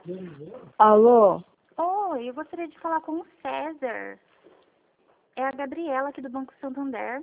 Alô? Oi, eu gostaria de falar com o César. É a Gabriela aqui do Banco Santander.